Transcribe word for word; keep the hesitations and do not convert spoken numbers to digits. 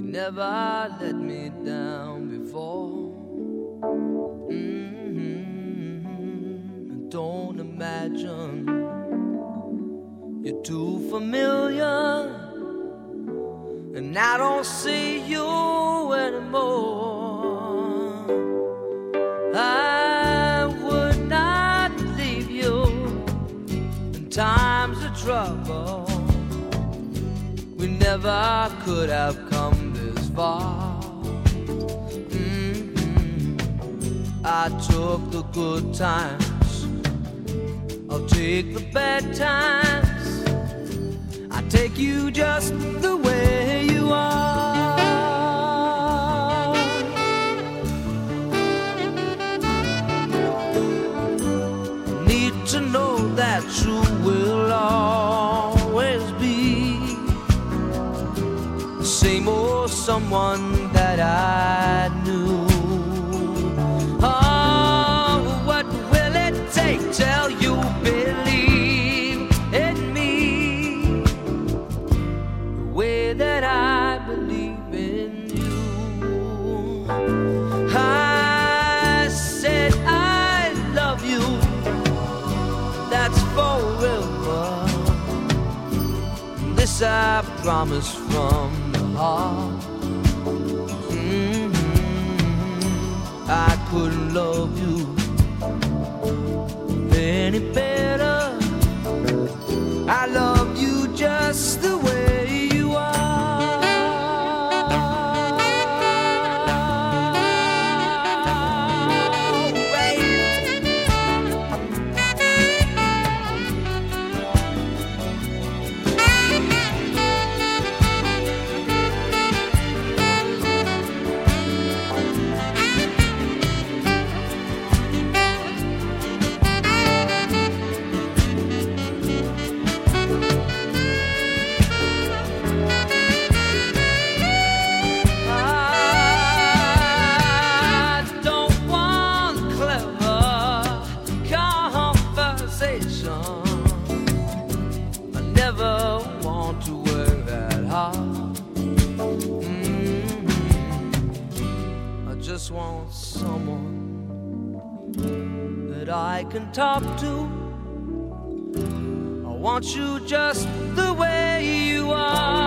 never let me down before. Mm-hmm. Don't imagine you're too familiar, and I don't see you anymore. I would not leave you in times of trouble. We never could have come this far. Mm-hmm. I took the good times, I'll take the bad times. I take you just the way you are. Need to know that you will always be the same old someone that I knew. Oh, what will it take till you believe in me the way that I believe in you? I said I love you, that's forever. This I promise from the heart. Mm-hmm. I couldn't love you any better. I love you just the way you are. Want someone that I can talk to. I want you just the way you are.